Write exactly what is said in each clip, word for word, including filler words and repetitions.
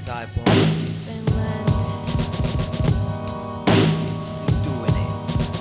inside, boys. Finland. Still doing it.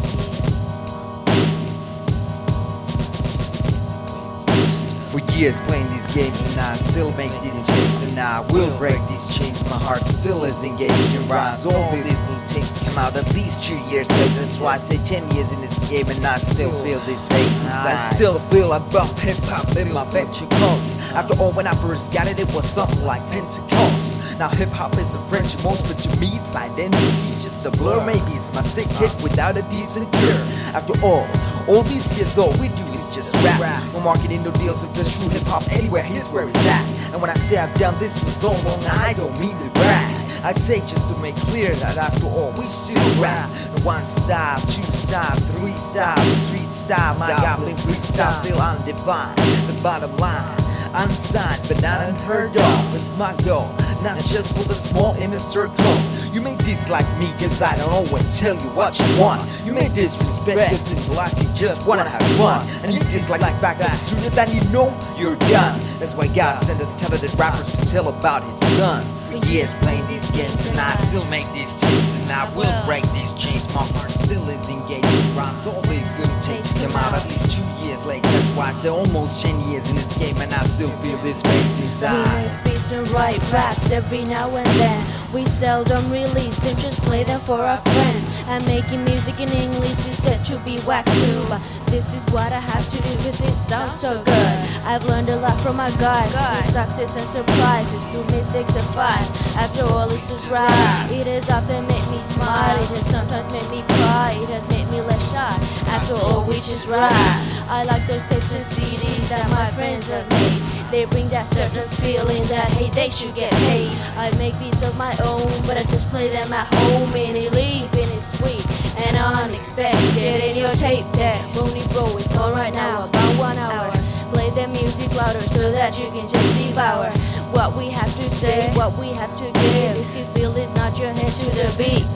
For years playing these games and I still make these tapes and I will break these chains. My heart still is engaged in rhymes. All these little tapes come out at least two years later. That's why I say ten years in this game and I still feel these veins inside. I still feel I bump hip hop in my ventricles. After all, when I first got it, it was something like Pentecost. Now hip hop is a French most, but to me it's identity, it's just a blur. Maybe it's my sick hit without a decent cure. After all, all these years all we do is just rap. No marketing, no deals. If there's true hip hop anywhere, here's where it's at. And when I say I've done this for so long, I don't mean to brag. I say just to make clear that after all, we still rap. One style, two style, three style, street style, my goblin freestyle, still undefined. The bottom line, unsigned but not unheard of, it's my goal. Not just for the small inner circle. You may dislike me cause I don't always tell you what you want. You may disrespect cause in life you just wanna have fun. And you dislike back up sooner than you know you're done. That's why God sent us talented rappers to tell about his son. For years playing these games and I still make these tapes and I will break these chains. My heart still is engaged in rhymes. All these little tapes come out at least two years late. That's why I say almost ten years in this game and I still feel this face inside. We make beats and write raps every now and then. We seldom release them, just play them for our friends. And making music in English is said to be whack too, but this is what I have to do cause it sounds so good. I've learned a lot from my guys, through success and surprises, through mistakes and fights. After all, this is rap. It has often made me smile, it has sometimes made me cry, it has made me less shy. After all, we just rap. I like those tapes and C Ds that my friends have made. They bring that certain feeling that hey, they should get paid. I make beats of my own, but I just play them at home and it leave and it's sweet and unexpected. In your tape deck, Boney Bro, it's on right now, about one hour. Play the music louder so that you can just devour what we have to say, what we have to give. If you feel it's not your head to the beat.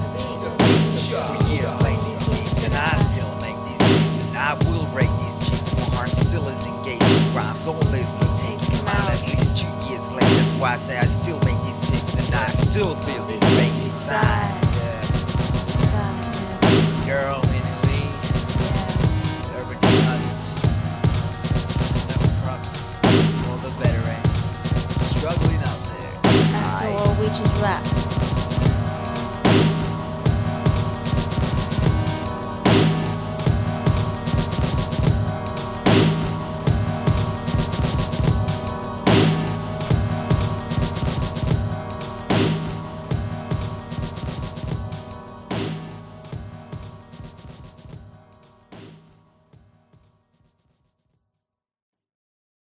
For years playing these games and I still make these tapes and I will break these chains. My heart still is engaged in rhymes. All these little tapes come out at least two years late. That's why I say I still make these tapes and I still feel this bass inside. Yeah. Girl, Minnie Lee. Urban Designers. Enough props to all the veterans struggling out there. After all, we just rap.